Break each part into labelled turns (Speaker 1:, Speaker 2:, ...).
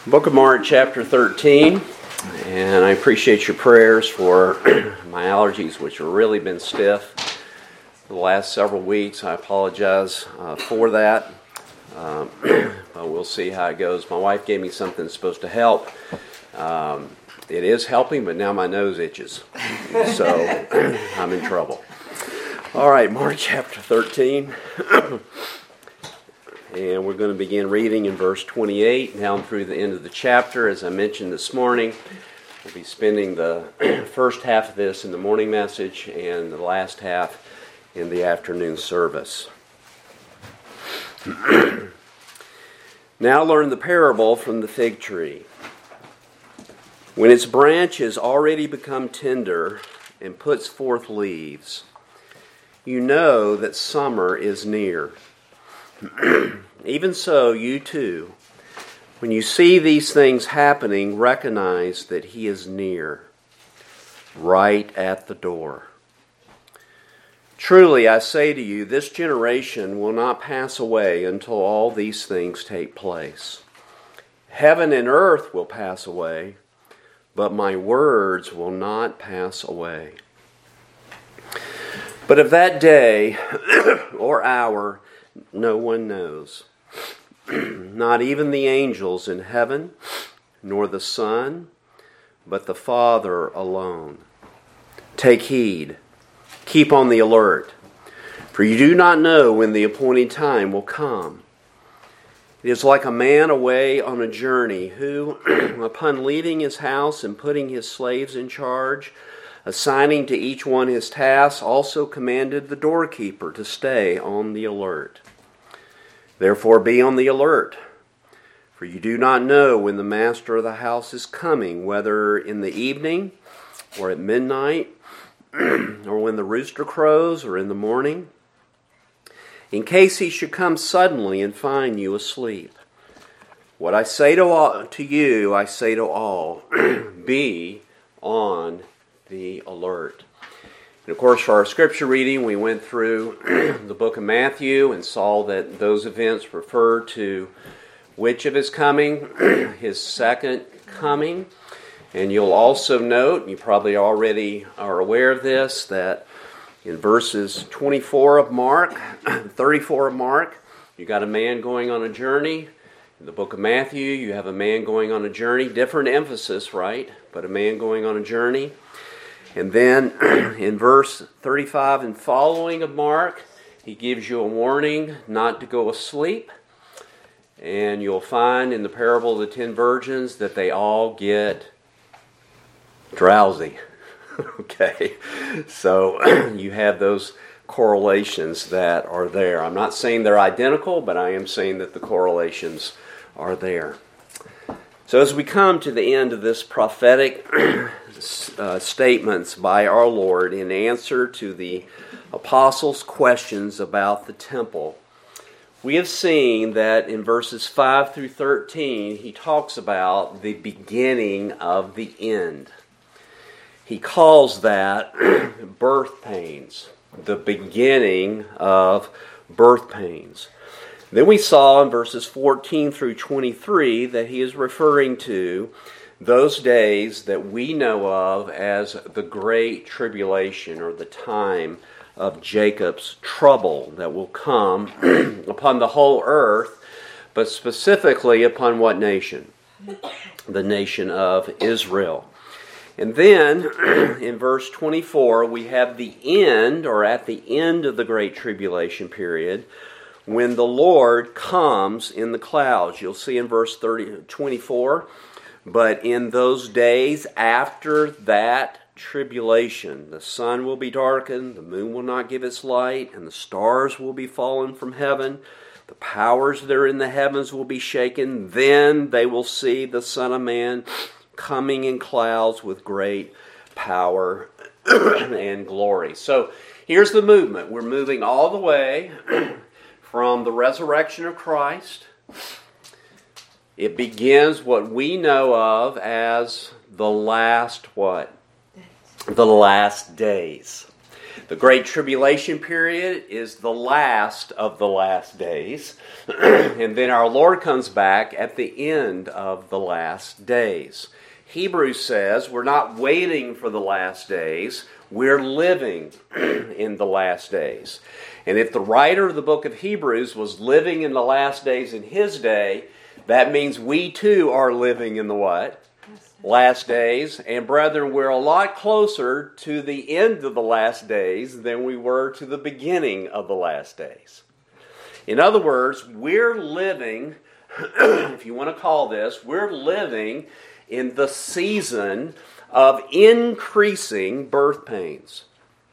Speaker 1: Book of Mark, chapter 13, and I appreciate your prayers for my allergies, which have really been stiff for the last several weeks. I apologize for that, but we'll see how it goes. My wife gave me something that's supposed to help. It is helping, but now my nose itches, so I'm in trouble. All right, Mark chapter 13. And we're going to begin reading in verse 28 down through the end of the chapter. As I mentioned this morning, we'll be spending the first half of this in the morning message and the last half in the afternoon service. Now learn the parable from the fig tree. When its branch has already become tender and puts forth leaves, you know that summer is near. Even so, you too, when you see these things happening, recognize that He is near, right at the door. Truly, I say to you, this generation will not pass away until all these things take place. Heaven and earth will pass away, but my words will not pass away. But of that day or hour, no one knows, not even the angels in heaven, nor the Son, but the Father alone. Take heed, keep on the alert, for you do not know when the appointed time will come. It is like a man away on a journey who, upon leaving his house and putting his slaves in charge, assigning to each one his task, also commanded the doorkeeper to stay on the alert. Therefore be on the alert, for you do not know when the master of the house is coming, whether in the evening or at midnight, or when the rooster crows or in the morning, in case he should come suddenly and find you asleep. What I say to you, I say to all, be on the alert. And of course, for our scripture reading, we went through the book of Matthew and saw that those events refer to which of His coming? His second coming. And you'll also note, you probably already are aware of this, that in verses 24 of Mark, 34 of Mark, you got a man going on a journey. In the book of Matthew, you have a man going on a journey. Different emphasis, right? But a man going on a journey. And then in verse 35 and following of Mark, he gives you a warning not to go asleep. And you'll find in the parable of the 10 virgins that they all get drowsy. Okay, so you have those correlations that are there. I'm not saying they're identical, but I am saying that the correlations are there. So as we come to the end of this prophetic statements by our Lord in answer to the apostles' questions about the temple, we have seen that in verses 5 through 13, he talks about the beginning of the end. He calls that birth pains, the beginning of birth pains. Then we saw in verses 14 through 23 that he is referring to those days that we know of as the Great Tribulation, or the time of Jacob's trouble that will come upon the whole earth, but specifically upon what nation? The nation of Israel. And then in verse 24 we have the end, or at the end of the Great Tribulation period, when the Lord comes in the clouds. You'll see in verse 24, but in those days after that tribulation, the sun will be darkened, the moon will not give its light, and the stars will be fallen from heaven. The powers that are in the heavens will be shaken. Then they will see the Son of Man coming in clouds with great power and glory. So here's the movement. We're moving all the way from the resurrection of Christ. It begins what we know of as the last what? The last days. The Great Tribulation period is the last of the last days. And then our Lord comes back at the end of the last days. Hebrews says we're not waiting for the last days. We're living in the last days. And if the writer of the book of Hebrews was living in the last days in his day, that means we too are living in the what? Last days. And brethren, we're a lot closer to the end of the last days than we were to the beginning of the last days. In other words, we're living, if you want to call this, we're living in the season of increasing birth pains.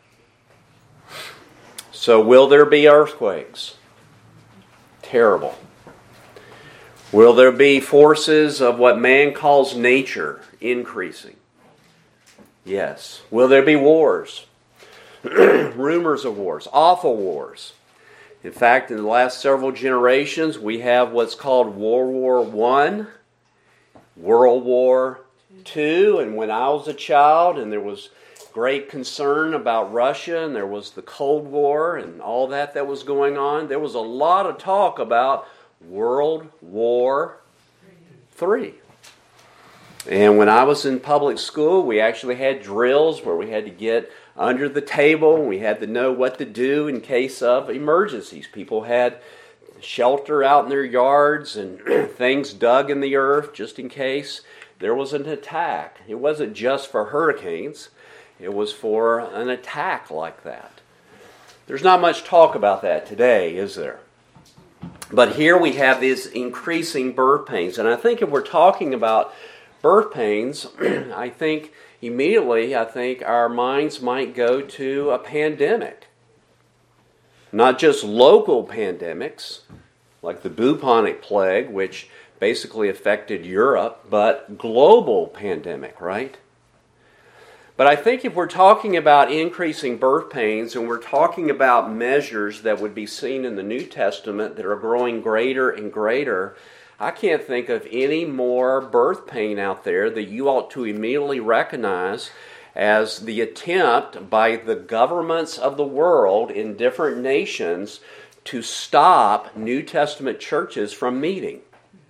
Speaker 1: So will there be earthquakes? Terrible. Will there be forces of what man calls nature increasing? Yes. Will there be wars? Rumors of wars, awful wars. In fact, in the last several generations, we have what's called World War I, World War II, and when I was a child and there was great concern about Russia and there was the Cold War and all that was going on, there was a lot of talk about World War III. And when I was in public school, we actually had drills where we had to get under the table and we had to know what to do in case of emergencies. People had shelter out in their yards and things dug in the earth just in case there was an attack. It wasn't just for hurricanes. It was for an attack like that. There's not much talk about that today, is there? But here we have these increasing birth pains. And I think if we're talking about birth pains, I think immediately our minds might go to a pandemic. Not just local pandemics, like the bubonic plague, which basically affected Europe, but global pandemic, right? But I think if we're talking about increasing birth pains and we're talking about measures that would be seen in the New Testament that are growing greater and greater, I can't think of any more birth pain out there that you ought to immediately recognize as the attempt by the governments of the world in different nations to stop New Testament churches from meeting.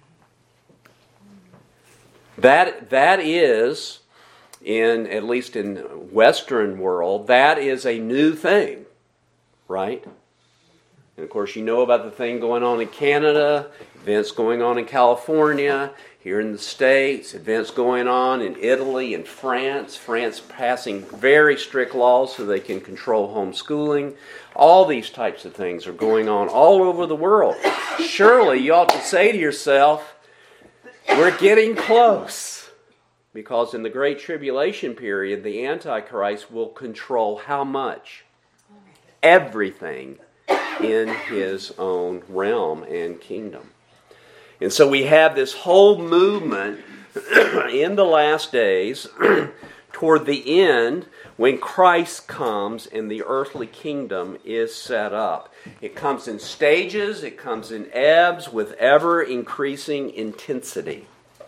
Speaker 1: That is, at least in Western world, that is a new thing, right? And of course, you know about the thing going on in Canada, events going on in California, here in the States, events going on in Italy and France. France passing very strict laws so they can control homeschooling. All these types of things are going on all over the world. Surely you ought to say to yourself, we're getting close. Because in the Great Tribulation period, the Antichrist will control how much? Everything in his own realm and kingdom. And so we have this whole movement in the last days toward the end when Christ comes and the earthly kingdom is set up. It comes in stages, it comes in ebbs with ever increasing intensity.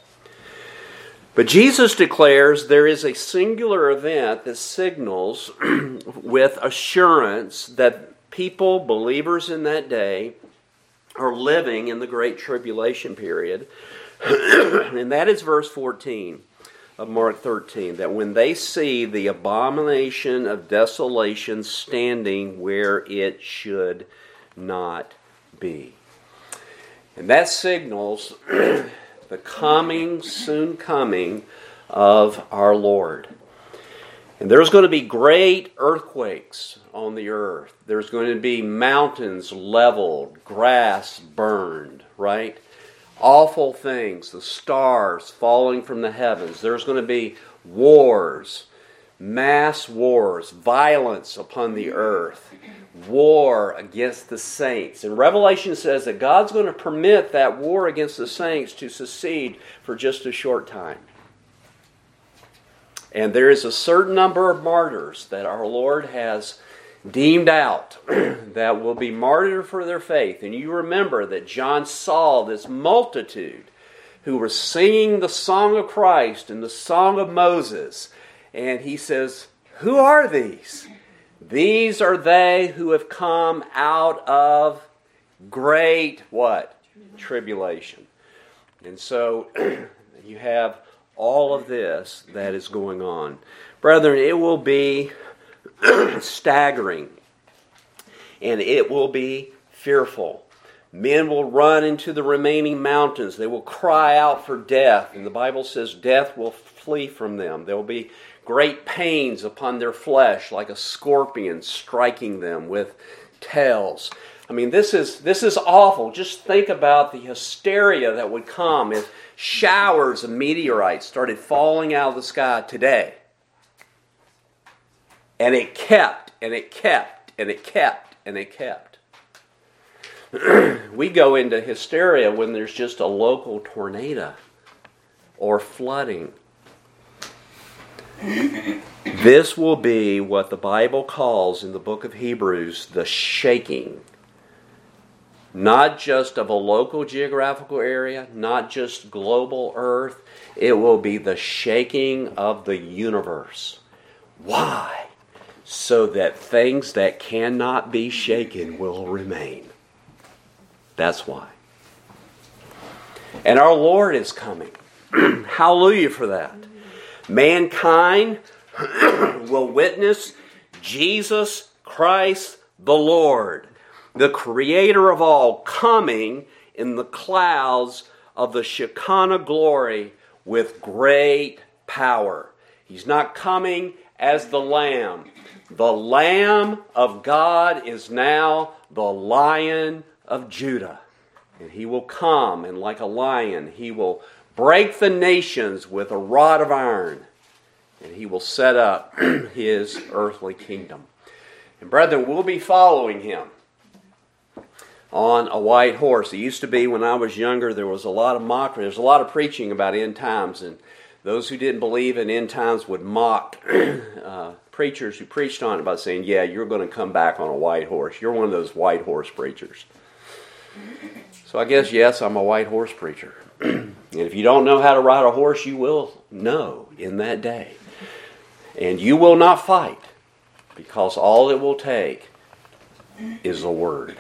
Speaker 1: But Jesus declares there is a singular event that signals with assurance that people, believers in that day, are living in the Great Tribulation period. And that is verse 14 of Mark 13, that when they see the abomination of desolation standing where it should not be. And that signals the coming, soon coming of our Lord. And there's going to be great earthquakes on the earth. There's going to be mountains leveled, grass burned, right? Awful things, the stars falling from the heavens. There's going to be wars, mass wars, violence upon the earth, war against the saints. And Revelation says that God's going to permit that war against the saints to succeed for just a short time. And there is a certain number of martyrs that our Lord has deemed out that will be martyred for their faith. And you remember that John saw this multitude who were singing the song of Christ and the song of Moses. And he says, who are these? These are they who have come out of great what? Tribulation. And so you have all of this that is going on. Brethren, it will be staggering. And it will be fearful. Men will run into the remaining mountains. They will cry out for death. And the Bible says death will flee from them. There will be great pains upon their flesh, like a scorpion striking them with tails. I mean, this is awful. Just think about the hysteria that would come if showers of meteorites started falling out of the sky today. And it kept, and it kept, and it kept, and it kept. We go into hysteria when there's just a local tornado or flooding. This will be what the Bible calls in the book of Hebrews the shaking. Not just of a local geographical area, not just global earth. It will be the shaking of the universe. Why? So that things that cannot be shaken will remain. That's why. And our Lord is coming. Hallelujah for that. Mankind will witness Jesus Christ the Lord, the Creator of all, coming in the clouds of the Shekinah glory with great power. He's not coming as the Lamb. The Lamb of God is now the Lion of Judah. And He will come, and like a lion, He will break the nations with a rod of iron. And He will set up His earthly kingdom. And brethren, we'll be following Him on a white horse. It used to be when I was younger, there was a lot of mockery. There was a lot of preaching about end times. And those who didn't believe in end times would mock preachers who preached on it by saying, yeah, you're going to come back on a white horse. You're one of those white horse preachers. So I guess, yes, I'm a white horse preacher. And if you don't know how to ride a horse, you will know in that day. And you will not fight, because all it will take is the word.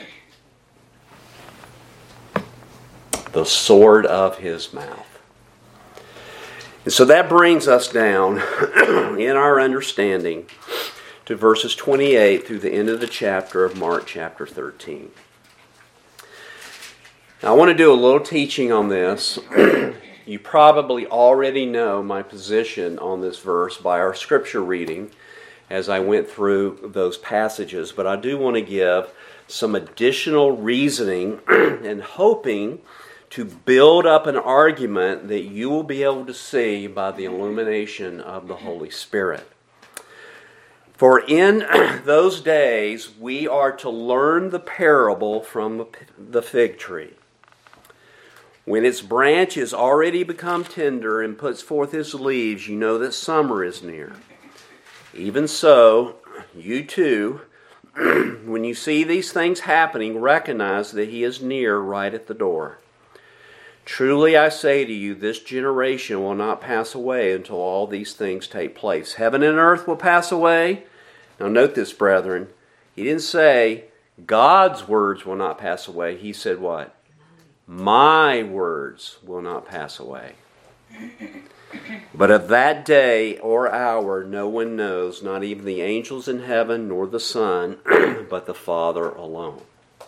Speaker 1: The sword of His mouth. And so that brings us down in our understanding to verses 28 through the end of the chapter of Mark chapter 13. Now I want to do a little teaching on this. You probably already know my position on this verse by our scripture reading as I went through those passages, but I do want to give some additional reasoning and hoping to build up an argument that you will be able to see by the illumination of the Holy Spirit. For in those days we are to learn the parable from the fig tree. When its branch is already become tender and puts forth its leaves, you know that summer is near. Even so, you too, when you see these things happening, recognize that He is near, right at the door. Truly I say to you, this generation will not pass away until all these things take place. Heaven and earth will pass away. Now note this, brethren. He didn't say God's words will not pass away. He said what? My words will not pass away. But of that day or hour no one knows, not even the angels in heaven, nor the Son, but the Father alone.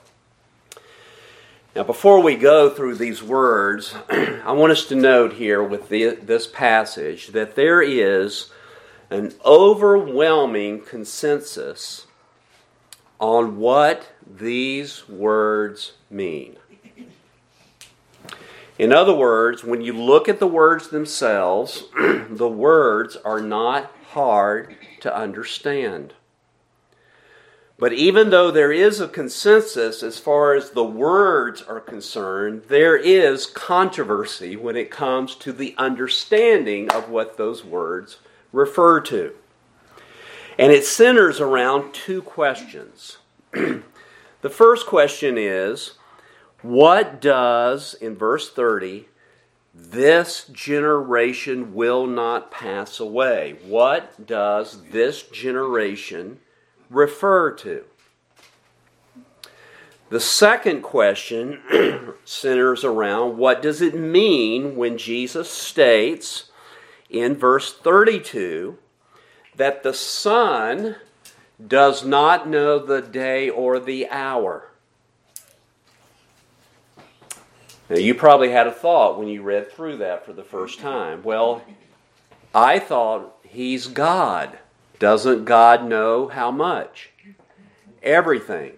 Speaker 1: Now before we go through these words, I want us to note here with this passage that there is an overwhelming consensus on what these words mean. In other words, when you look at the words themselves, the words are not hard to understand. But even though there is a consensus as far as the words are concerned, there is controversy when it comes to the understanding of what those words refer to. And it centers around two questions. The first question is, what does, in verse 30, this generation will not pass away? What does this generation refer to? The second question centers around what does it mean when Jesus states in verse 32 that the Son does not know the day or the hour. Now, you probably had a thought when you read through that for the first time. Well, I thought He's God. Doesn't God know how much? Everything.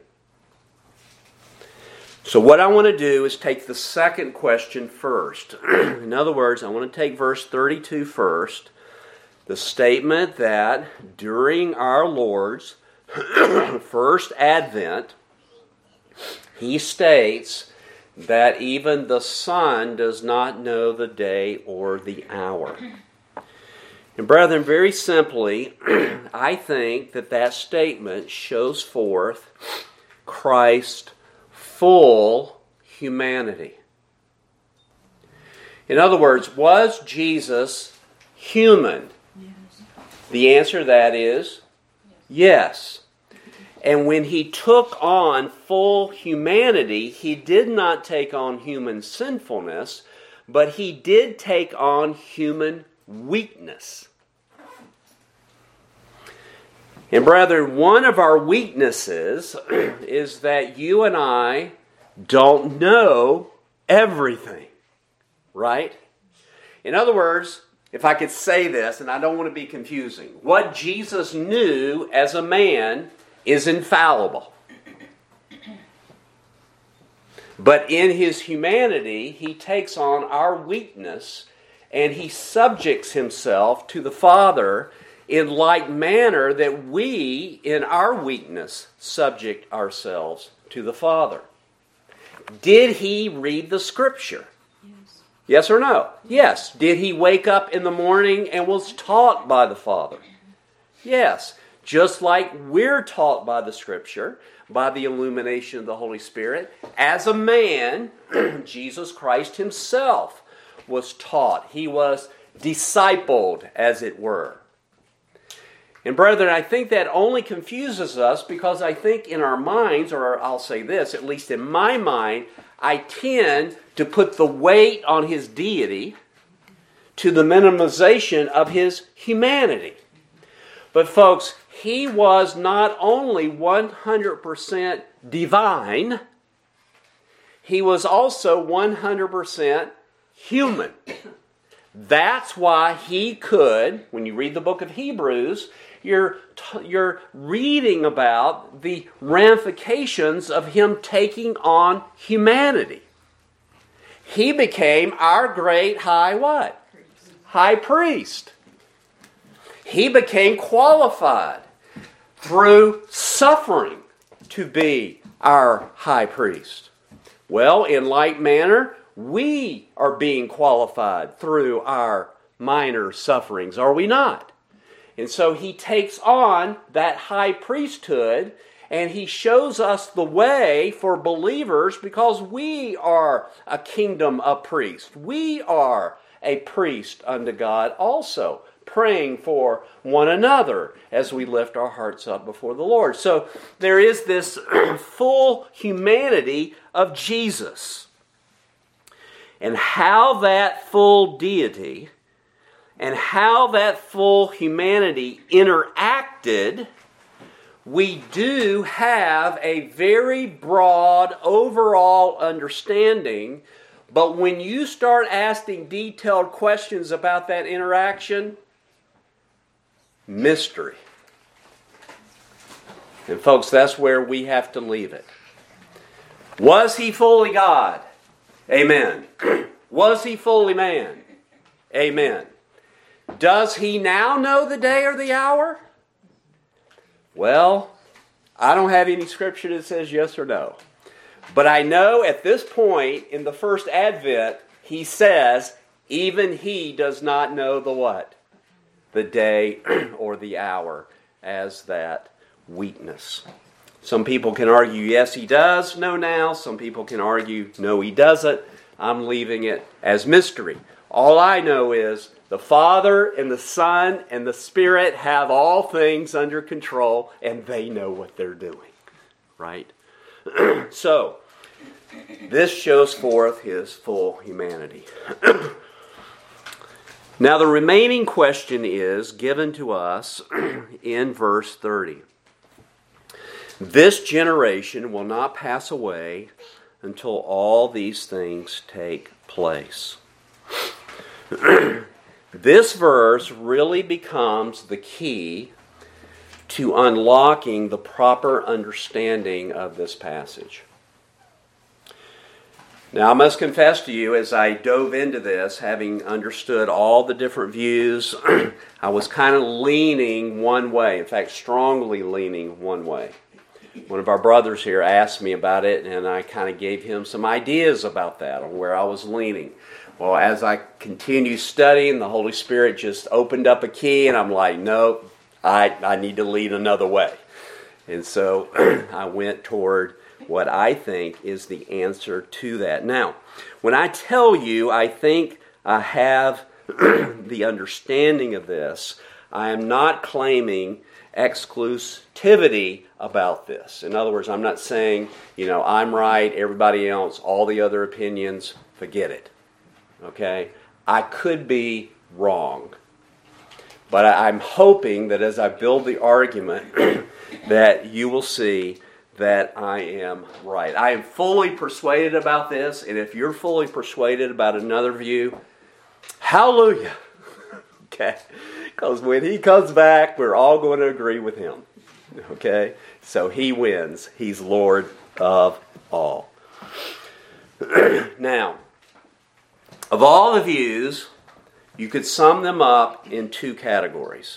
Speaker 1: So what I want to do is take the second question first. In other words, I want to take verse 32 first. The statement that during our Lord's first advent, He states that even the Son does not know the day or the hour. And brethren, very simply, I think that statement shows forth Christ's full humanity. In other words, was Jesus human? Yes. The answer to that is yes. And when He took on full humanity, He did not take on human sinfulness, but He did take on human weakness. And brethren, one of our weaknesses is that you and I don't know everything, right? In other words, if I could say this, and I don't want to be confusing, what Jesus knew as a man is infallible. But in His humanity, He takes on our weakness and He subjects Himself to the Father in like manner that we, in our weakness, subject ourselves to the Father. Did He read the Scripture? Yes. Yes or no? Yes. Did He wake up in the morning and was taught by the Father? Yes. Just like we're taught by the Scripture, by the illumination of the Holy Spirit, as a man, Jesus Christ Himself was taught. He was discipled, as it were. And brethren, I think that only confuses us because I think in our minds, or I'll say this, at least in my mind, I tend to put the weight on His deity to the minimization of His humanity. But folks, He was not only 100% divine, He was also 100% human. That's why He could, when you read the book of Hebrews, you're reading about the ramifications of Him taking on humanity. He became our great high what? High priest. He became qualified through suffering to be our high priest. Well, in like manner, we are being qualified through our minor sufferings, are we not? And so He takes on that high priesthood and He shows us the way for believers because we are a kingdom of priests. We are a priest unto God also, praying for one another as we lift our hearts up before the Lord. So there is this full humanity of Jesus. And how that full deity and how that full humanity interacted, we do have a very broad overall understanding. But when you start asking detailed questions about that interaction, mystery. And folks, that's where we have to leave it. Was He fully God? Amen. Was He fully man? Amen. Does He now know the day or the hour? Well, I don't have any scripture that says yes or no. But I know at this point in the first advent, He says, even He does not know the what? The day or the hour as that weakness. Some people can argue, yes, He does know now. Some people can argue, no, He doesn't. I'm leaving it as mystery. All I know is the Father and the Son and the Spirit have all things under control, and they know what they're doing. Right? So, this shows forth his full humanity. Now, the remaining question is given to us in verse 30. This generation will not pass away until all these things take place. This verse really becomes the key to unlocking the proper understanding of this passage. Now, I must confess to you, as I dove into this, having understood all the different views, I was kind of leaning one way. In fact, strongly leaning one way. One of our brothers here asked me about it, and I kind of gave him some ideas about that, on where I was leaning. Well, as I continued studying, the Holy Spirit just opened up a key, and I'm like, nope, I need to lean another way. And so I went toward what I think is the answer to that. Now, when I tell you I think I have the understanding of this, I am not claiming exclusivity about this. In other words, I'm not saying, I'm right, everybody else, all the other opinions, forget it. Okay? I could be wrong. But I'm hoping that as I build the argument that you will see that I am right. I am fully persuaded about this, and if you're fully persuaded about another view, hallelujah. Okay? Because when he comes back, we're all going to agree with him. Okay? So he wins. He's Lord of all. Now, of all the views, you could sum them up in two categories.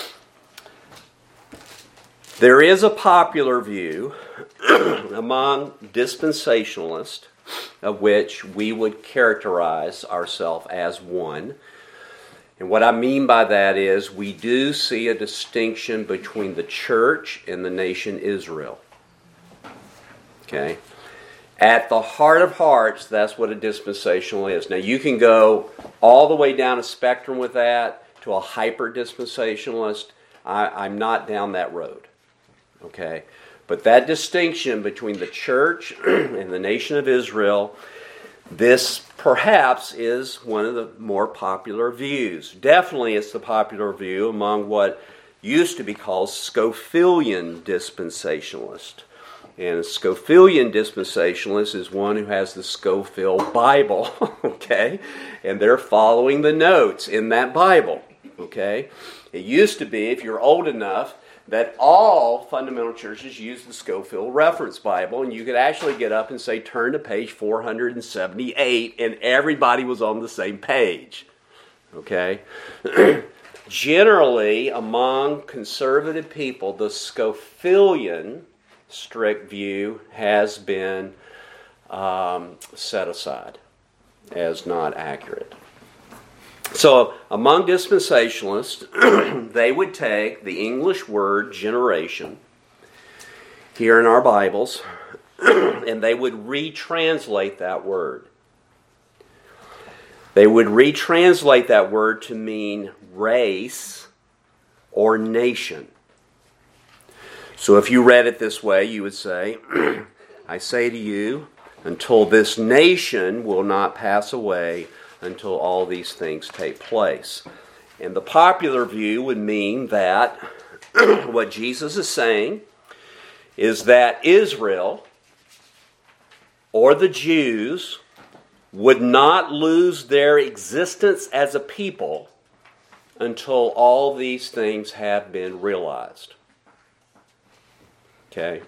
Speaker 1: There is a popular view among dispensationalists, of which we would characterize ourselves as one. And what I mean by that is we do see a distinction between the church and the nation Israel. Okay? At the heart of hearts, that's what a dispensational is. Now, you can go all the way down a spectrum with that to a hyper-dispensationalist. I'm not down that road. Okay? But that distinction between the church and the nation of Israel, this perhaps is one of the more popular views. Definitely it's the popular view among what used to be called Scofieldian dispensationalists. And a Scofieldian dispensationalist is one who has the Scofield Bible, okay? And they're following the notes in that Bible, okay? It used to be, if you're old enough, that all fundamental churches used the Scofield Reference Bible, and you could actually get up and say, turn to page 478, and everybody was on the same page, okay? Generally, among conservative people, the Scofieldian strict view has been set aside as not accurate. So, among dispensationalists, they would take the English word generation here in our Bibles, and they would retranslate that word. They would retranslate that word to mean race or nation. So if you read it this way, you would say, I say to you, until this nation will not pass away until all these things take place. And the popular view would mean that what Jesus is saying is that Israel or the Jews would not lose their existence as a people until all these things have been realized. Okay?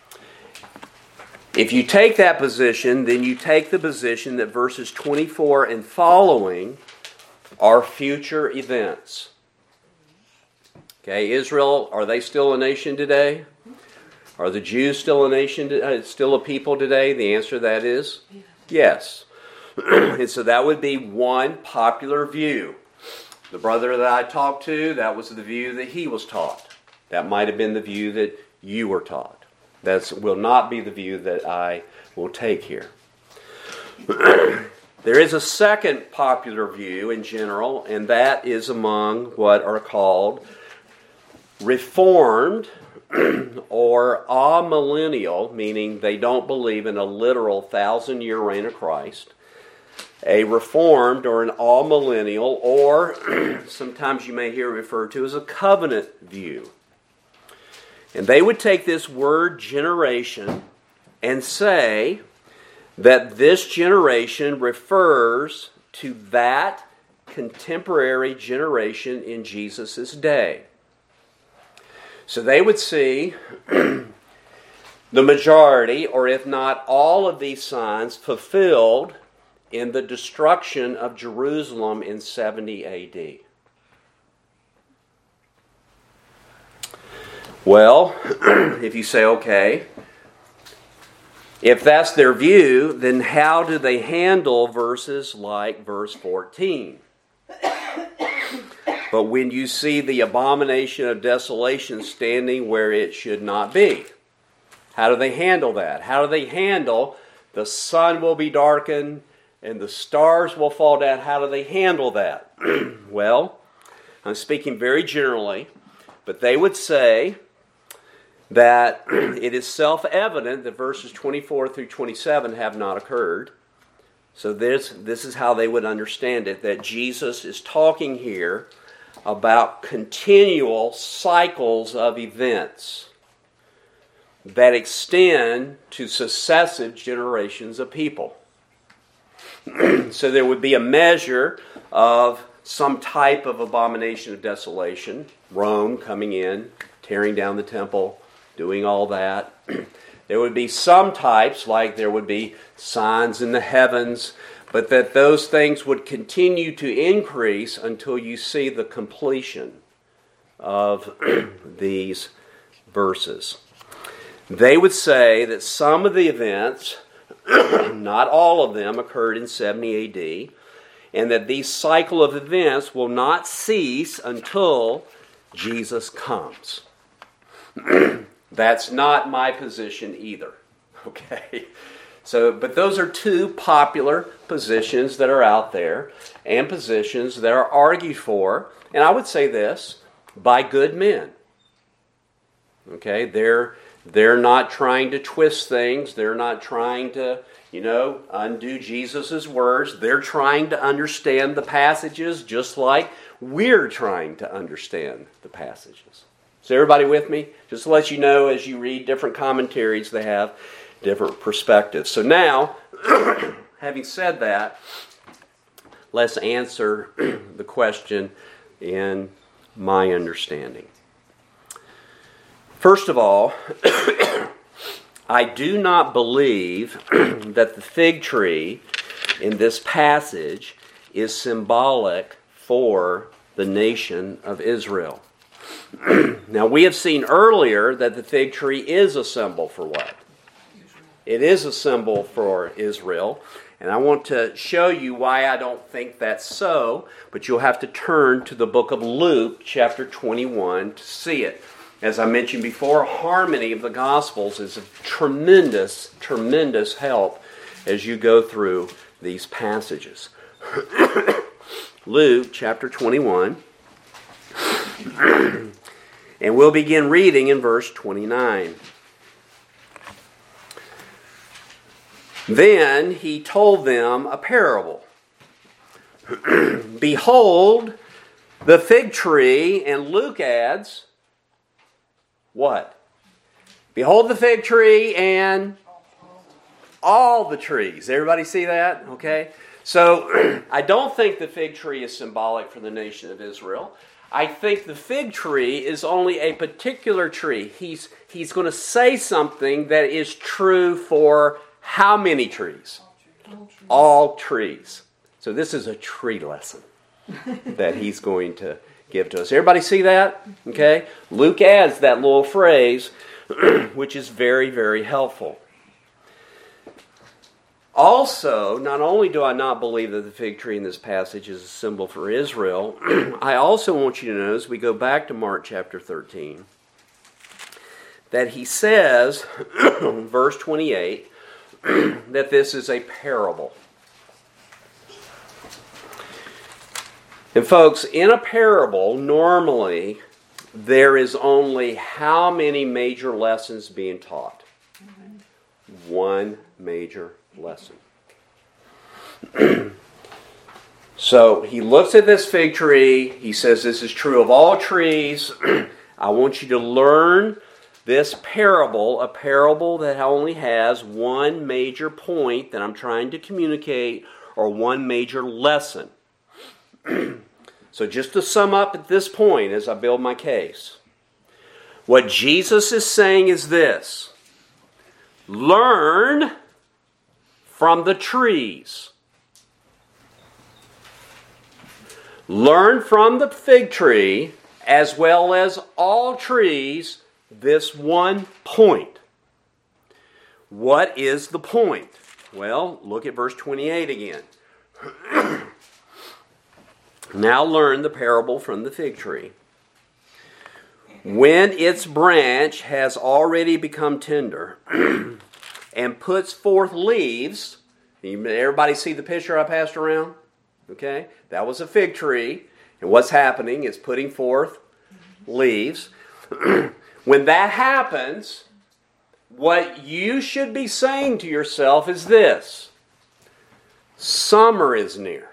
Speaker 1: If you take that position, then you take the position that verses 24 and following are future events. Okay, Israel, are they still a nation today? Are the Jews still a nation, still a people today? The answer to that is yes. And so that would be one popular view. The brother that I talked to, that was the view that he was taught. That might have been the view that you were taught. That will not be the view that I will take here. There is a second popular view in general, and that is among what are called Reformed or amillennial, meaning they don't believe in a literal 1,000-year reign of Christ. A Reformed or an amillennial, or sometimes you may hear referred to as a covenant view. And they would take this word generation and say that this generation refers to that contemporary generation in Jesus' day. So they would see the majority, or if not all of these signs, fulfilled in the destruction of Jerusalem in 70 A.D. Well, if you say, okay, if that's their view, then how do they handle verses like verse 14? But when you see the abomination of desolation standing where it should not be, how do they handle that? How do they handle the sun will be darkened and the stars will fall down? How do they handle that? Well, I'm speaking very generally, but they would say that it is self-evident that verses 24 through 27 have not occurred. So this is how they would understand it, that Jesus is talking here about continual cycles of events that extend to successive generations of people. So there would be a measure of some type of abomination of desolation, Rome coming in, tearing down the temple, doing all that. There would be some types, like there would be signs in the heavens, but that those things would continue to increase until you see the completion of these verses. They would say that some of the events, not all of them, occurred in 70 A.D., and that these cycle of events will not cease until Jesus comes. That's not my position either. Okay? But those are two popular positions that are out there, and positions that are argued for, and I would say this, by good men. Okay? They're not trying to twist things. They're not trying to, undo Jesus' words. They're trying to understand the passages just like we're trying to understand the passages. Is everybody with me? Just to let you know, as you read different commentaries, they have different perspectives. So now, having said that, let's answer the question in my understanding. First of all, I do not believe that the fig tree in this passage is symbolic for the nation of Israel. Now, we have seen earlier that the fig tree is a symbol for what? It is a symbol for Israel. And I want to show you why I don't think that's so, but you'll have to turn to the book of Luke, chapter 21, to see it. As I mentioned before, harmony of the Gospels is a tremendous, tremendous help as you go through these passages. Luke, chapter 21. And we'll begin reading in verse 29. Then he told them a parable. Behold, the fig tree, and Luke adds, what? Behold the fig tree and all the trees. Everybody see that? Okay. So I don't think the fig tree is symbolic for the nation of Israel. I think the fig tree is only a particular tree. He's going to say something that is true for how many trees? All trees. So this is a tree lesson that he's going to give to us. Everybody see that? Okay. Luke adds that little phrase, which is very, very helpful. Also, not only do I not believe that the fig tree in this passage is a symbol for Israel, I also want you to know, as we go back to Mark chapter 13, that he says, verse 28, that this is a parable. And folks, in a parable, normally there is only how many major lessons being taught? One major lesson. So he looks at this fig tree. He says, this is true of all trees. I want you to learn this parable, a parable that only has one major point that I'm trying to communicate, or one major lesson. So just to sum up at this point as I build my case, what Jesus is saying is this: learn from the trees. Learn from the fig tree, as well as all trees, this one point. What is the point? Well, look at verse 28 again. Now learn the parable from the fig tree. When its branch has already become tender and puts forth leaves, everybody see the picture I passed around? Okay, that was a fig tree, and what's happening is putting forth leaves. When that happens, what you should be saying to yourself is this: summer is near.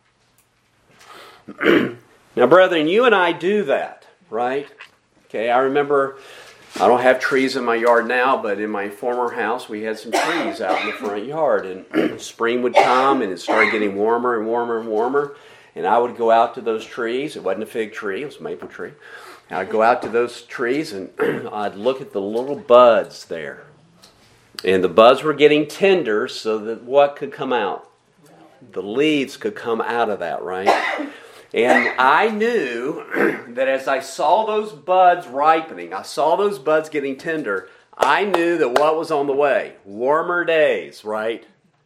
Speaker 1: Now, brethren, you and I do that, right? Okay, I remember, I don't have trees in my yard now, but in my former house, we had some trees out in the front yard, and spring would come, and it started getting warmer and warmer and warmer, and I would go out to those trees. It wasn't a fig tree, it was a maple tree. And I'd go out to those trees, and I'd look at the little buds there. And the buds were getting tender, so that what could come out? The leaves could come out of that, right? And I knew that as I saw those buds ripening, I saw those buds getting tender, I knew that what was on the way? Warmer days, right?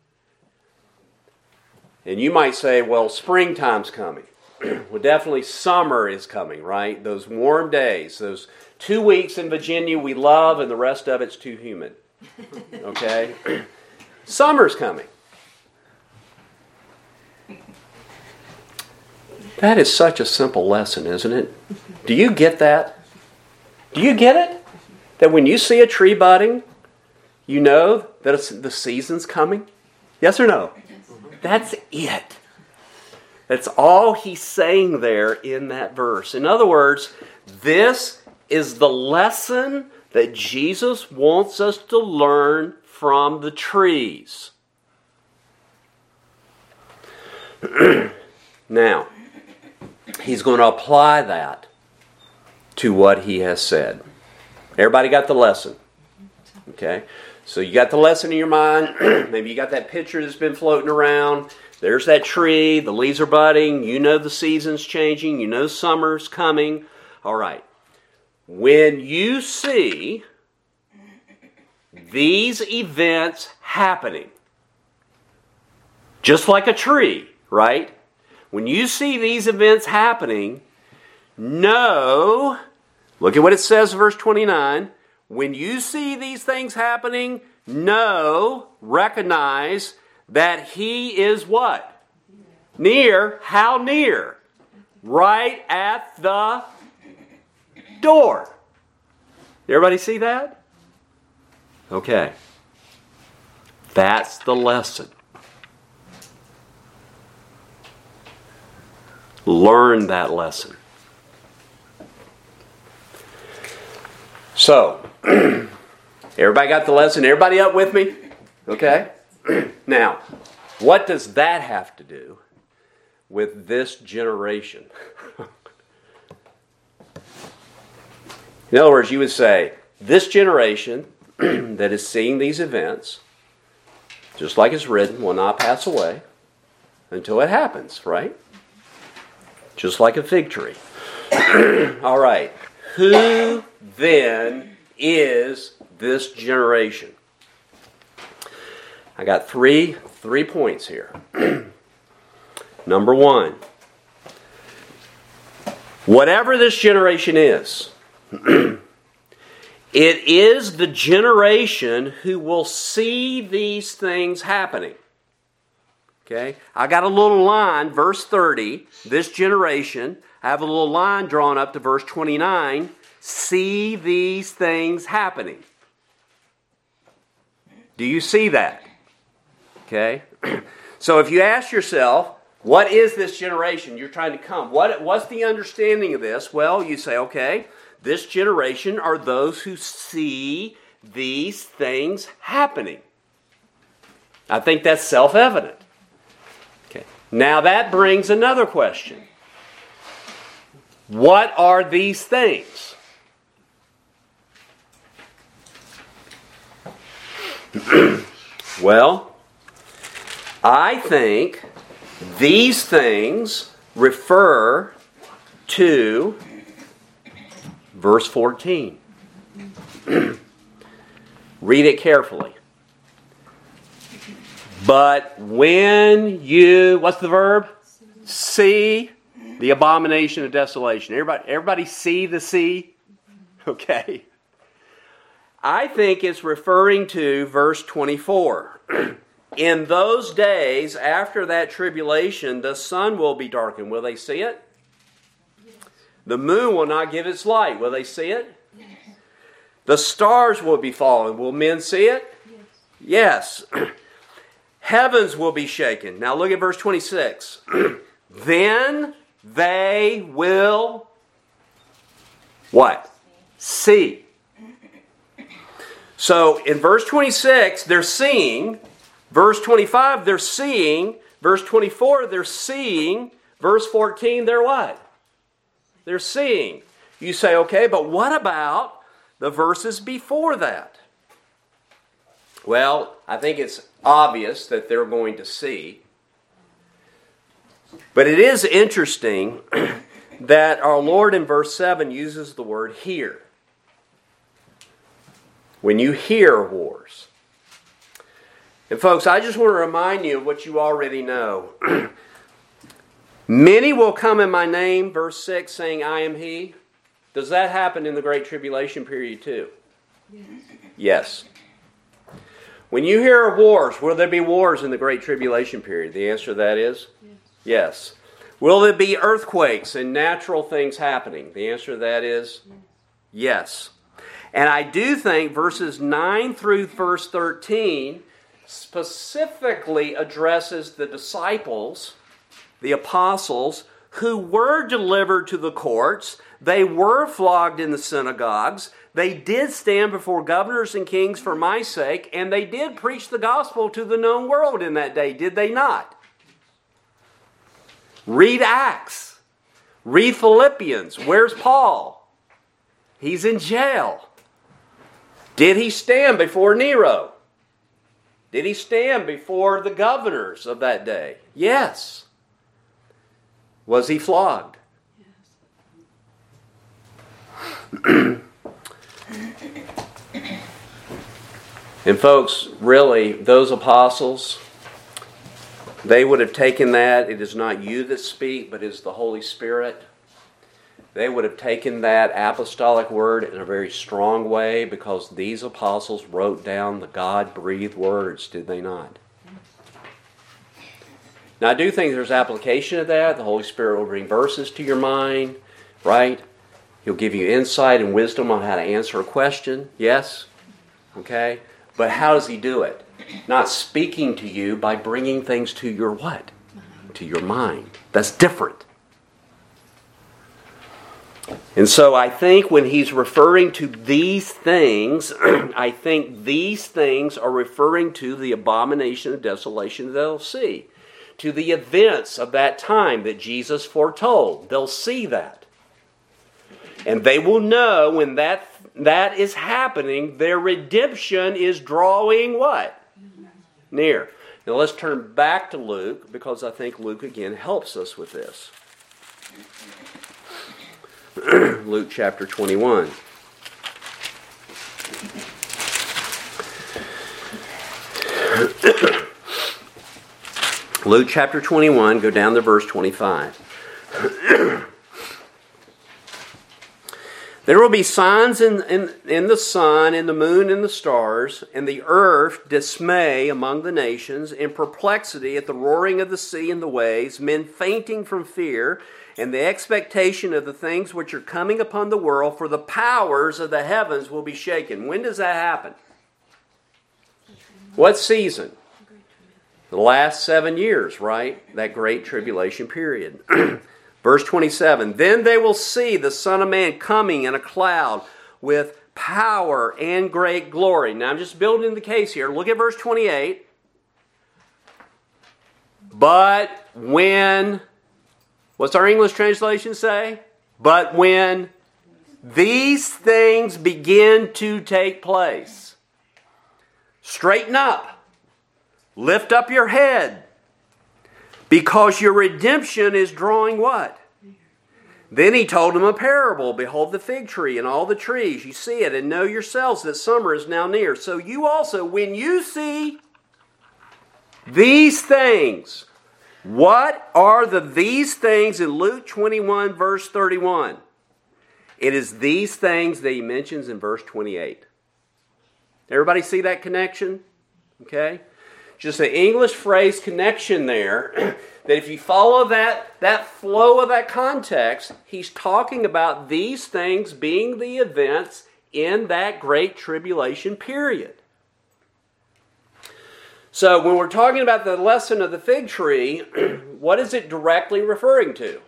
Speaker 1: And you might say, well, springtime's coming. Well, definitely summer is coming, right? Those warm days, those 2 weeks in Virginia we love, and the rest of it's too humid. Okay? Summer's coming. That is such a simple lesson, isn't it? Do you get that? Do you get it? That when you see a tree budding, you know that the season's coming? Yes or no? That's it. That's all he's saying there in that verse. In other words, this is the lesson that Jesus wants us to learn from the trees. Now, he's going to apply that to what he has said. Everybody got the lesson? Okay? So you got the lesson in your mind. Maybe you got that picture that's been floating around. There's that tree. The leaves are budding. You know the season's changing. You know summer's coming. All right. When you see these events happening, just like a tree, right? When you see these events happening, know, look at what it says in verse 29, when you see these things happening, know, recognize that he is what? Near. How near? Right at the door. Everybody see that? Okay. That's the lesson. Learn that lesson. So, everybody got the lesson? Everybody up with me? Okay? Now, what does that have to do with this generation? In other words, you would say, this generation that is seeing these events, just like it's written, will not pass away until it happens, right? Just like a fig tree. All right. Who then is this generation? I got three points here. Number one, whatever this generation is, it is the generation who will see these things happening. Okay? I got a little line, verse 30, this generation. I have a little line drawn up to verse 29. See these things happening. Do you see that? Okay? So if you ask yourself, what is this generation you're trying to come? What's the understanding of this? Well, you say, okay, this generation are those who see these things happening. I think that's self-evident. Okay. Now that brings another question. What are these things? Well, I think these things refer to verse 14. Read it carefully. But when you, what's the verb? See the abomination of desolation. Everybody see the sea? Okay. I think it's referring to verse 24. In those days, after that tribulation, the sun will be darkened. Will they see it? Yes. The moon will not give its light. Will they see it? Yes. The stars will be fallen. Will men see it? Yes. Heavens will be shaken. Now look at verse 26. Then they will what? See. So in verse 26, they're seeing. Verse 25, they're seeing. Verse 24, they're seeing. Verse 14, they're what? They're seeing. You say, okay, but what about the verses before that? Well, I think it's obvious that they're going to see. But it is interesting that our Lord in verse 7 uses the word hear. When you hear wars. And folks, I just want to remind you of what you already know. Many will come in my name, verse 6, saying, I am he. Does that happen in the Great Tribulation period too? Yes. When you hear of wars, will there be wars in the Great Tribulation period? The answer to that is yes. Will there be earthquakes and natural things happening? The answer to that is yes. And I do think verses 9 through verse 13 specifically addresses the disciples, the apostles, who were delivered to the courts. They were flogged in the synagogues. They did stand before governors and kings for my sake, and they did preach the gospel to the known world in that day, did they not? Read Acts. Read Philippians. Where's Paul? He's in jail. Did he stand before Nero? Did he stand before the governors of that day? Yes. Was he flogged? Yes. And folks, really, those apostles, they would have taken that. It is not you that speak, but it is the Holy Spirit. They would have taken that apostolic word in a very strong way because these apostles wrote down the God-breathed words, did they not? Now, I do think there's application of that. The Holy Spirit will bring verses to your mind, right? He'll give you insight and wisdom on how to answer a question. Yes? Okay? But how does He do it? Not speaking to you by bringing things to your what? To your mind. That's different. And so I think when He's referring to these things, I think these things are referring to the abomination of desolation that they'll see. To the events of that time that Jesus foretold. They'll see that. And they will know when that is happening, their redemption is drawing what? Near. Now let's turn back to Luke, because I think Luke again helps us with this. Luke chapter 21. Luke chapter 21, go down to verse 25. There will be signs in the sun, in the moon, and the stars, and the earth dismay among the nations, in perplexity at the roaring of the sea and the waves, men fainting from fear, and the expectation of the things which are coming upon the world, for the powers of the heavens will be shaken. When does that happen? What season? The last 7 years, right? That great tribulation period. Verse 27, then they will see the Son of Man coming in a cloud with power and great glory. Now I'm just building the case here. Look at verse 28. But when, what's our English translation say? But when these things begin to take place, straighten up, lift up your head, because your redemption is drawing what? Then he told him a parable. Behold the fig tree and all the trees. You see it and know yourselves that summer is now near. So you also, when you see these things, what are these things in Luke 21 verse 31? It is these things that he mentions in verse 28. Everybody see that connection? Okay? Just an English phrase connection there, that if you follow that flow of that context, he's talking about these things being the events in that great tribulation period. So when we're talking about the lesson of the fig tree, what is it directly referring to?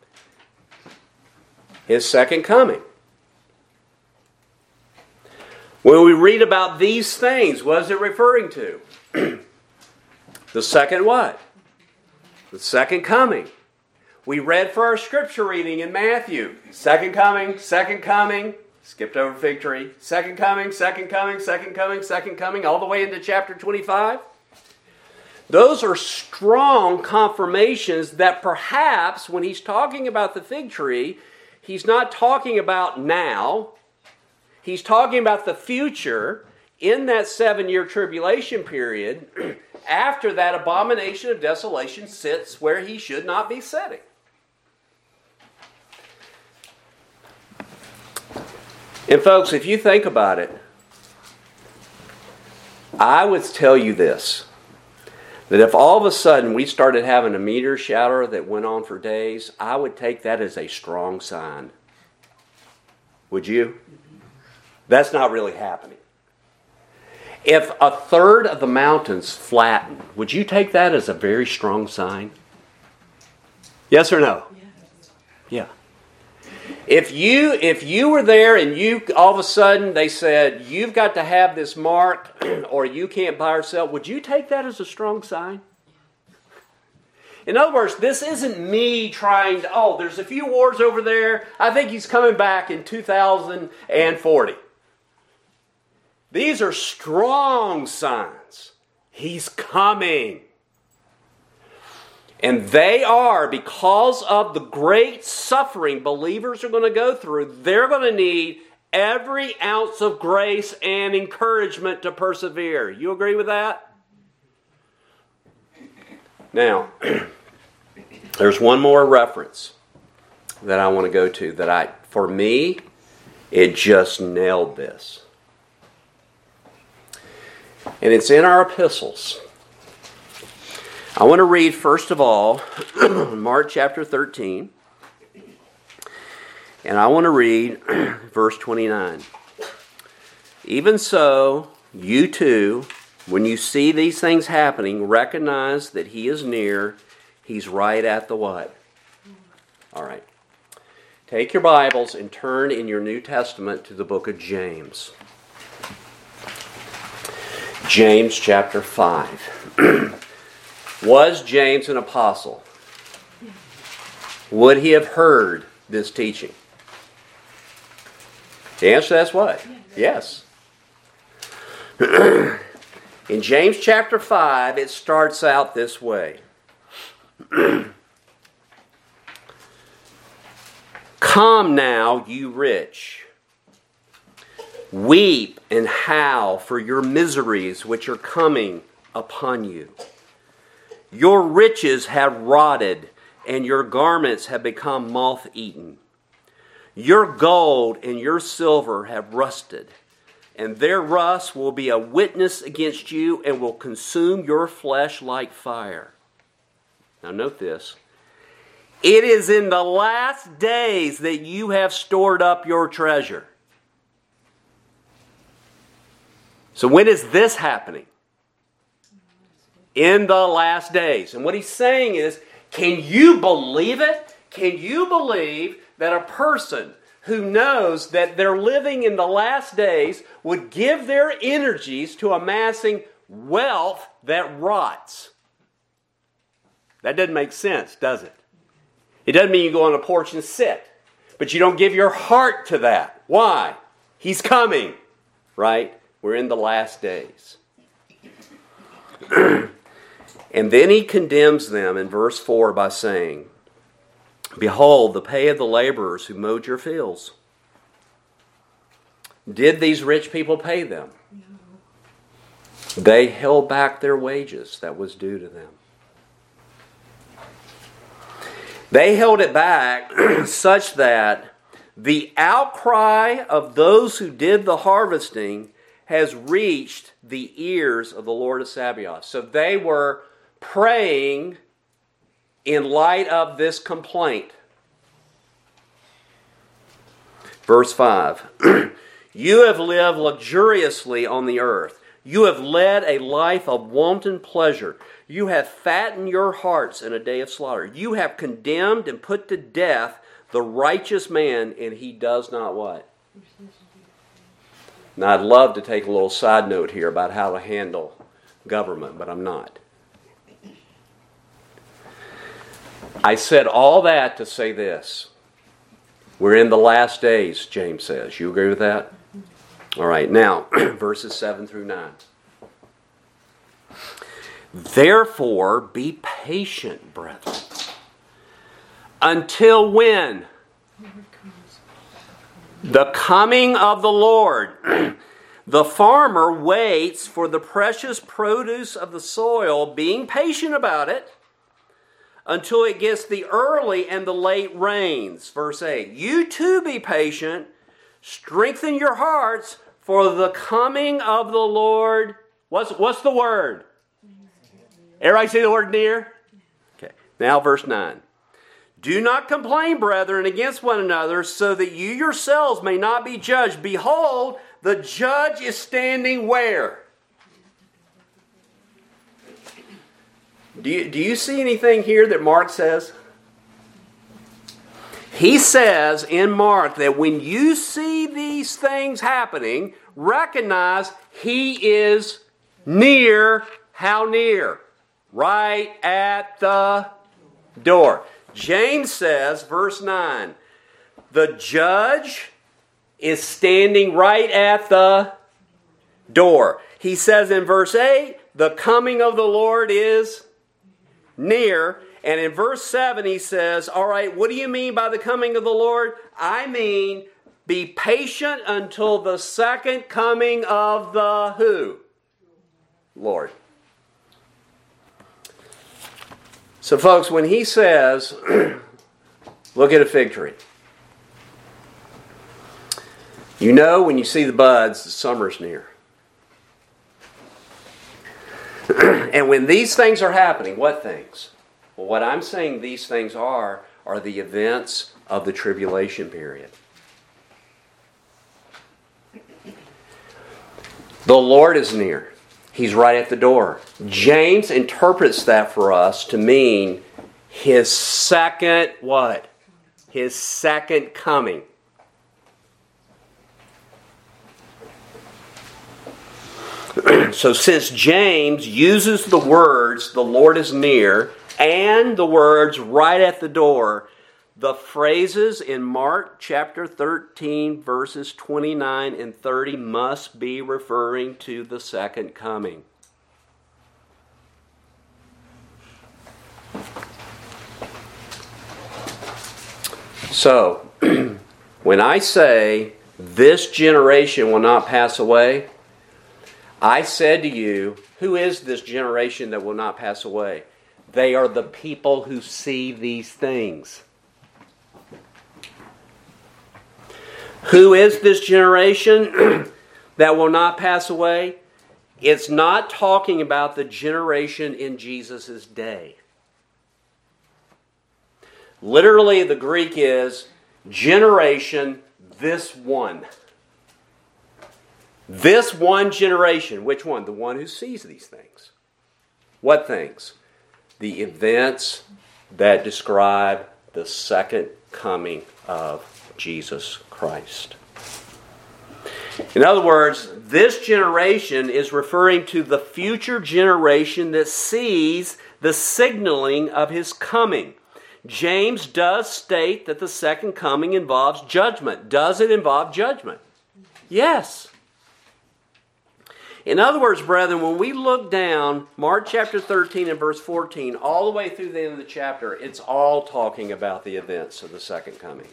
Speaker 1: His second coming. When we read about these things, what is it referring to? The second what? The second coming. We read for our scripture reading in Matthew. Second coming, skipped over fig tree. Second coming, all the way into chapter 25. Those are strong confirmations that perhaps when he's talking about the fig tree, he's not talking about now. He's talking about the future in that 7-year tribulation period after that abomination of desolation sits where he should not be sitting. And folks, if you think about it, I would tell you this, that if all of a sudden we started having a meteor shower that went on for days, I would take that as a strong sign. Would you? That's not really happening. If a third of the mountains flatten, would you take that as a very strong sign? Yes or no? Yeah. If you were there and you all of a sudden they said, you've got to have this mark or you can't buy or sell, would you take that as a strong sign? In other words, this isn't me trying to, there's a few wars over there. I think he's coming back in 2040. These are strong signs. He's coming. And they are, because of the great suffering believers are going to go through, they're going to need every ounce of grace and encouragement to persevere. You agree with that? Now, there's one more reference that I want to go to for me, it just nailed this. And it's in our epistles. I want to read, first of all, Mark chapter 13. And I want to read verse 29. Even so, you too, when you see these things happening, recognize that he is near. He's right at the what? All right. Take your Bibles and turn in your New Testament to the book of James. James chapter 5. Was James an apostle? Would he have heard this teaching? The answer to that's what? Yes. In James chapter 5, it starts out this way. Come now, you rich. Weep and howl for your miseries which are coming upon you. Your riches have rotted, and your garments have become moth-eaten. Your gold and your silver have rusted, and their rust will be a witness against you and will consume your flesh like fire. Now note this. It is in the last days that you have stored up your treasure. So when is this happening? In the last days. And what he's saying is, can you believe it? Can you believe that a person who knows that they're living in the last days would give their energies to amassing wealth that rots? That doesn't make sense, does it? It doesn't mean you go on a porch and sit. But you don't give your heart to that. Why? He's coming, right? We're in the last days. And then he condemns them in verse 4 by saying, behold, the pay of the laborers who mowed your fields. Did these rich people pay them? No. They held back their wages that was due to them. They held it back such that the outcry of those who did the harvesting has reached the ears of the Lord of Sabaoth. So they were praying in light of this complaint. Verse 5. You have lived luxuriously on the earth. You have led a life of wanton pleasure. You have fattened your hearts in a day of slaughter. You have condemned and put to death the righteous man, and he does not what? Now, I'd love to take a little side note here about how to handle government, but I'm not. I said all that to say this. We're in the last days, James says. You agree with that? All right, now, verses 7 through 9. Therefore, be patient, brethren. Until when? The coming of the Lord. The farmer waits for the precious produce of the soil, being patient about it, until it gets the early and the late rains. Verse 8. You too be patient. Strengthen your hearts, for the coming of the Lord. What's the word? Everybody see the word near? Okay. Now verse 9. Do not complain, brethren, against one another, so that you yourselves may not be judged. Behold, the judge is standing where? Do you see anything here that Mark says? He says in Mark that when you see these things happening, recognize he is near. How near? Right at the door. James says, verse 9, the judge is standing right at the door. He says in verse 8, the coming of the Lord is near. And in verse 7 he says, all right, what do you mean by the coming of the Lord? I mean, be patient until the second coming of the who? Lord. So folks, when he says, look at a fig tree. You know when you see the buds, the summer's near. And when these things are happening, what things? Well, what I'm saying these things are the events of the tribulation period. The Lord is near. He's right at the door. James interprets that for us to mean His second what? His second coming. So since James uses the words, the Lord is near, and the words right at the door, the phrases in Mark chapter 13 verses 29 and 30 must be referring to the second coming. So, when I say this generation will not pass away, I said to you, who is this generation that will not pass away? They are the people who see these things. Who is this generation that will not pass away? It's not talking about the generation in Jesus' day. Literally, the Greek is generation, this one. This one generation. Which one? The one who sees these things. What things? The events that describe the second coming of Jesus Christ. In other words, this generation is referring to the future generation that sees the signaling of His coming. James does state that the second coming involves judgment. Does it involve judgment? Yes. In other words, brethren, when we look down Mark chapter 13 and verse 14, all the way through the end of the chapter, it's all talking about the events of the second coming.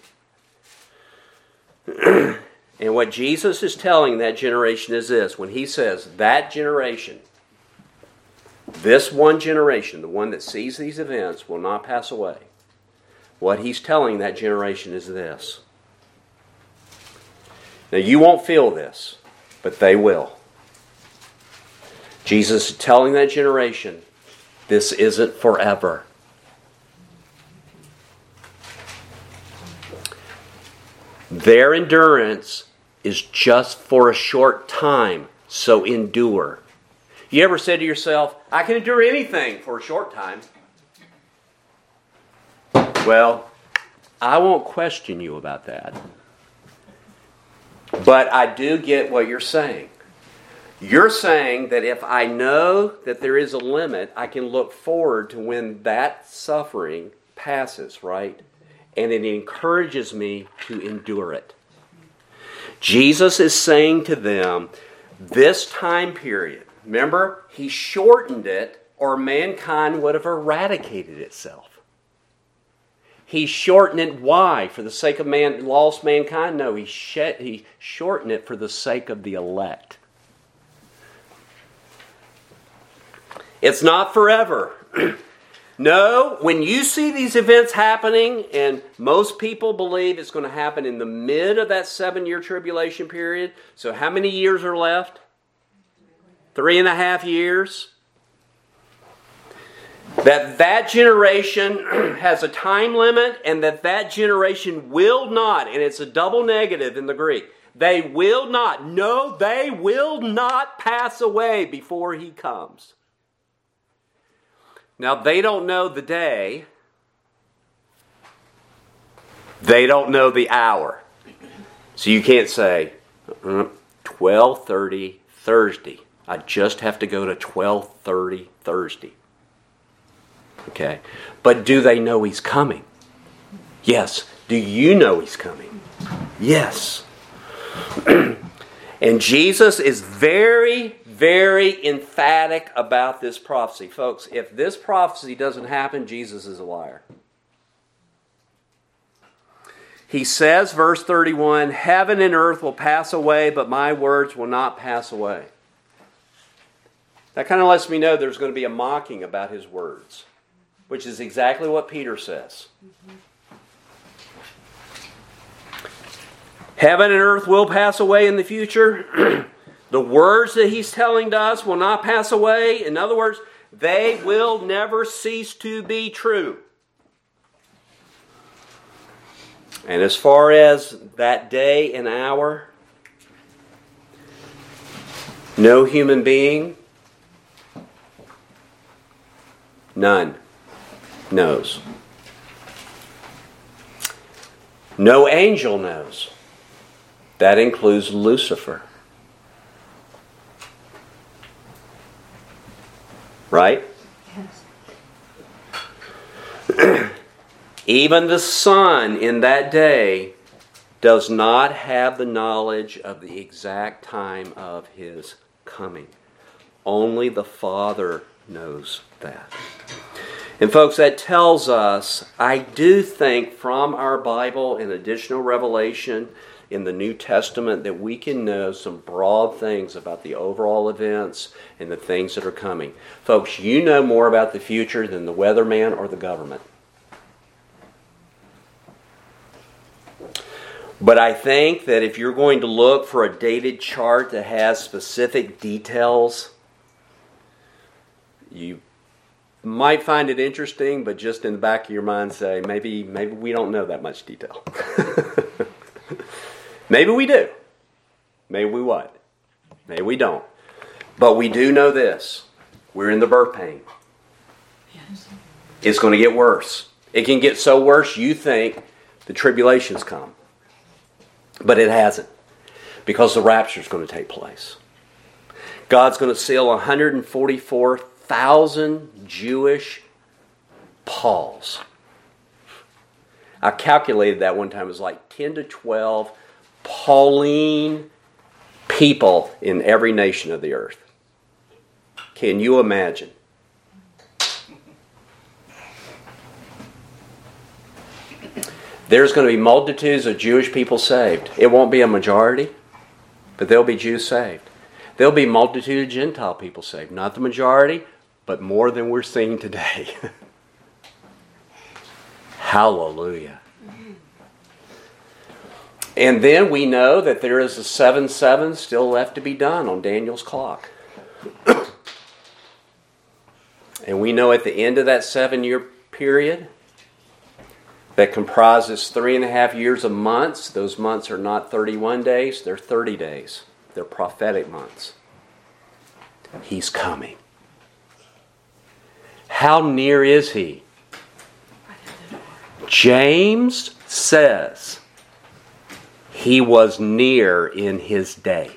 Speaker 1: And what Jesus is telling that generation is this. When He says that generation, this one generation, the one that sees these events, will not pass away. What He's telling that generation is this. Now you won't feel this, but they will. Jesus is telling that generation, this isn't forever. Their endurance is just for a short time, so endure. You ever said to yourself, I can endure anything for a short time? Well, I won't question you about that. But I do get what you're saying. You're saying that if I know that there is a limit, I can look forward to when that suffering passes, right? And it encourages me to endure it. Jesus is saying to them, this time period, remember, He shortened it or mankind would have eradicated itself. He shortened it. Why? For the sake of lost mankind? No, He shortened it for the sake of the elect. It's not forever. No, when you see these events happening, and most people believe it's going to happen in the mid of that 7-year tribulation period. So how many years are left? 3.5 years. That generation has a time limit, and that generation will not, and it's a double negative in the Greek, they will not pass away before He comes. Now, they don't know the day. They don't know the hour. So you can't say, 12:30 Thursday. I just have to go to 12:30 Thursday. Okay. But do they know He's coming? Yes. Do you know He's coming? Yes. And Jesus is very, very emphatic about this prophecy. Folks, if this prophecy doesn't happen, Jesus is a liar. He says, verse 31, heaven and earth will pass away, but my words will not pass away. That kind of lets me know there's going to be a mocking about His words, which is exactly what Peter says. Heaven and earth will pass away in the future. The words that He's telling to us will not pass away. In other words, they will never cease to be true. And as far as that day and hour, no human being, none, knows. No angel knows. That includes Lucifer. Right? Yes. Even the Son in that day does not have the knowledge of the exact time of His coming. Only the Father knows that. And folks, that tells us, I do think from our Bible and additional revelation in the New Testament that we can know some broad things about the overall events and the things that are coming. Folks, you know more about the future than the weatherman or the government. But I think that if you're going to look for a dated chart that has specific details, you might find it interesting, but just in the back of your mind say, maybe we don't know that much detail. Maybe we do. Maybe we what? Maybe we don't. But we do know this. We're in the birth pain.
Speaker 2: Yes.
Speaker 1: It's going to get worse. It can get so worse you think the tribulation's come. But it hasn't. Because the rapture is going to take place. God's going to seal 144,000 Jewish Pauls. I calculated that one time. It was like 10 to 12 Pauline people in every nation of the earth. Can you imagine? There's going to be multitudes of Jewish people saved. It won't be a majority, but there'll be Jews saved. There'll be a multitude of Gentile people saved. Not the majority, but more than we're seeing today. Hallelujah. And then we know that there is a 7/7 still left to be done on Daniel's clock. And we know at the end of that 7-year period, that comprises 3.5 years of months. Those months are not 31 days, they're 30 days. They're prophetic months. He's coming. How near is he? James says he was near in his day.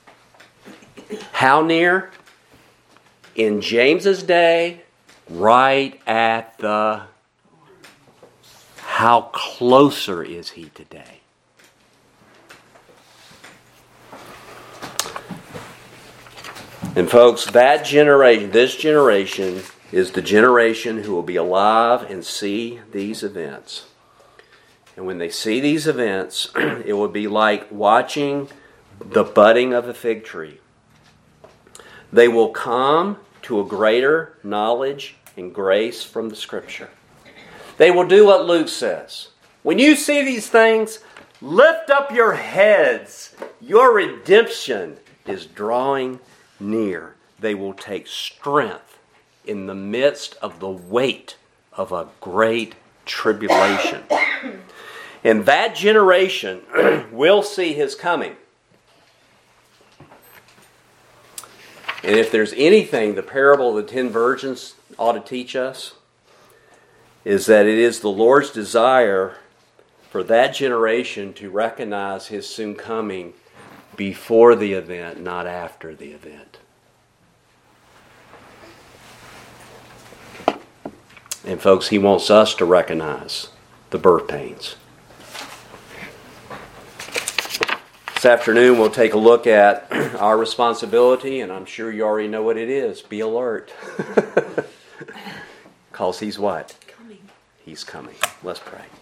Speaker 1: How near? In James's day, right at the... How closer is he today? And folks, that generation, this generation, is the generation who will be alive and see these events. And when they see these events, it will be like watching the budding of a fig tree. They will come to a greater knowledge and grace from the Scripture. They will do what Luke says. When you see these things, lift up your heads. Your redemption is drawing near. They will take strength in the midst of the weight of a great tribulation. And that generation will see his coming. And if there's anything the parable of the 10 virgins ought to teach us, is that it is the Lord's desire for that generation to recognize his soon coming before the event, not after the event. And folks, he wants us to recognize the birth pains. This afternoon we'll take a look at our responsibility, and I'm sure you already know what it is. Be alert. Because he's what? He's coming. Let's pray.